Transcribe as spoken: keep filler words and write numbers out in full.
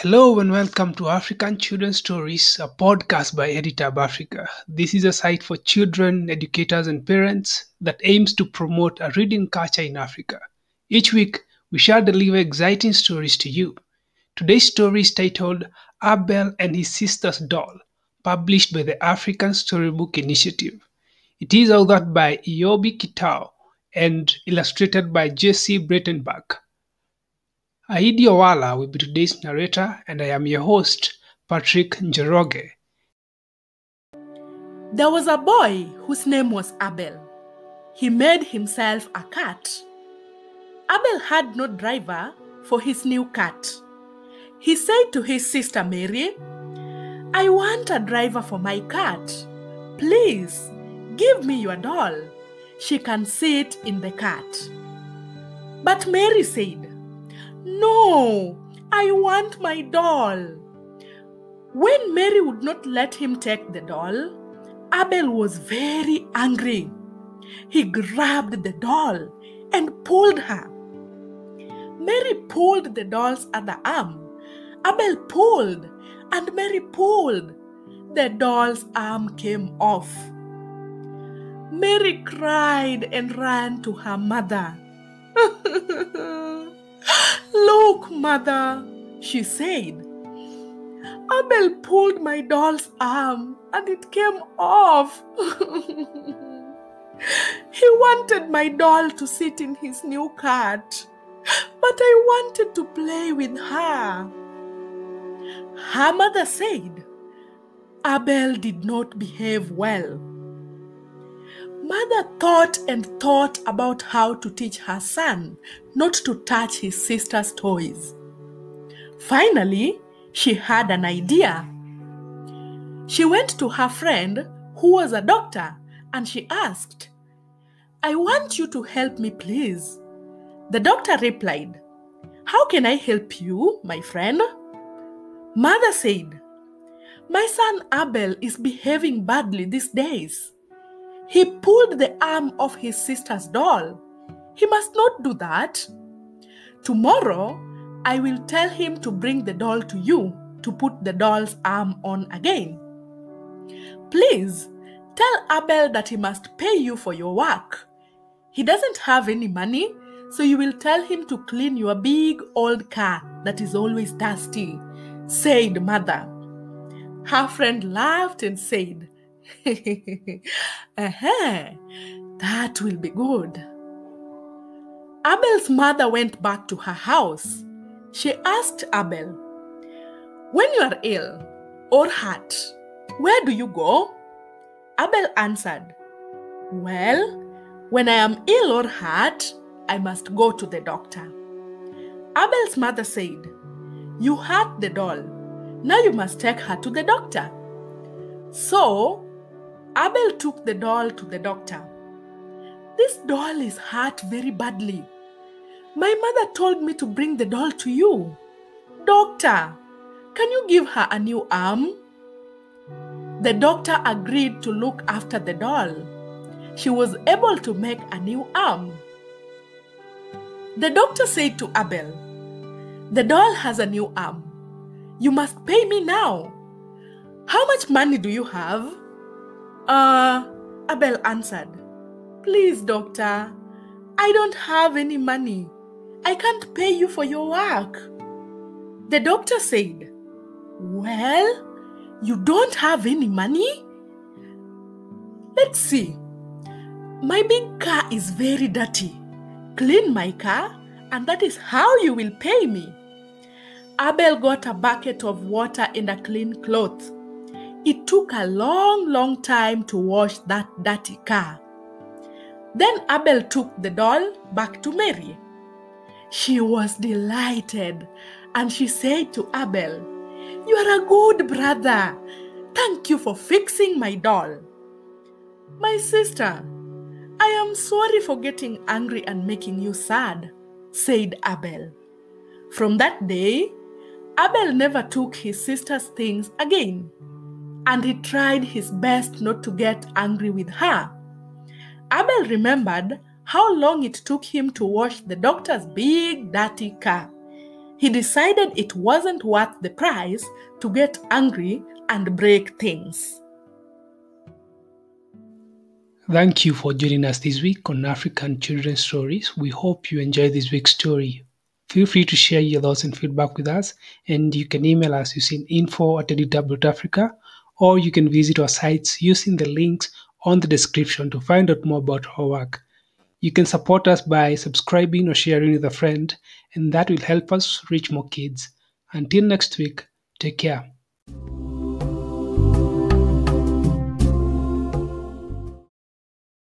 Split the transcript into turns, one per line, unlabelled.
Hello and welcome to African Children's Stories, a podcast by Editab Africa. This is a site for children, educators, and parents that aims to promote a reading culture in Africa. Each week, we shall deliver exciting stories to you. Today's story is titled Abel and His Sister's Doll, published by the African Storybook Initiative. It is authored by Iobi Kitao and illustrated by Jesse Breitenbach. Aidi Owala will be today's narrator, and I am your host, Patrick Njoroge.
There was a boy whose name was Abel. He made himself a cat. Abel had no driver for his new cat. He said to his sister Mary, "I want a driver for my cat. Please, give me your doll. She can sit in the cat." But Mary said, "No, I want my doll." When Mary would not let him take the doll, Abel was very angry. He grabbed the doll and pulled her. Mary pulled the doll's other arm. Abel pulled, and Mary pulled. The doll's arm came off. Mary cried and ran to her mother. "Look, mother," she said. "Abel pulled my doll's arm and it came off." "He wanted my doll to sit in his new cat, but I wanted to play with her." Her mother said, "Abel did not behave well." Mother thought and thought about how to teach her son not to touch his sister's toys. Finally, she had an idea. She went to her friend, who was a doctor, and she asked, "I want you to help me, please." The doctor replied, "How can I help you, my friend?" Mother said, "My son Abel is behaving badly these days. He pulled the arm of his sister's doll. He must not do that. Tomorrow, I will tell him to bring the doll to you to put the doll's arm on again. Please, tell Abel that he must pay you for your work. He doesn't have any money, so you will tell him to clean your big old car that is always dusty," said Mother. Her friend laughed and said, "Uh-huh, that will be good." Abel's mother went back to her house. She asked Abel, "When you are ill or hurt, where do you go?" Abel answered, "Well, when I am ill or hurt, I must go to the doctor." Abel's mother said, "You hurt the doll. Now you must take her to the doctor." So, Abel took the doll to the doctor. "This doll is hurt very badly. My mother told me to bring the doll to you. Doctor, can you give her a new arm?" The doctor agreed to look after the doll. She was able to make a new arm. The doctor said to Abel, "The doll has a new arm. You must pay me now. How much money do you have?" Uh, Abel answered, "Please, doctor, I don't have any money. I can't pay you for your work." The doctor said, "Well, you don't have any money? Let's see. My big car is very dirty. Clean my car, and that is how you will pay me." Abel got a bucket of water and a clean cloth. It took a long, long time to wash that dirty car. Then Abel took the doll back to Mary. She was delighted, and she said to Abel, "You are a good brother. Thank you for fixing my doll." "My sister, I am sorry for getting angry and making you sad," said Abel. From that day, Abel never took his sister's things again, and he tried his best not to get angry with her. Abel remembered how long it took him to wash the doctor's big dirty car. He decided it wasn't worth the price to get angry and break things.
Thank you for joining us this week on African Children's Stories. We hope you enjoyed this week's story. Feel free to share your thoughts and feedback with us, and you can email us using info at editab.africa, or you can visit our sites using the links on the description to find out more about our work. You can support us by subscribing or sharing with a friend, and that will help us reach more kids. Until next week, take care.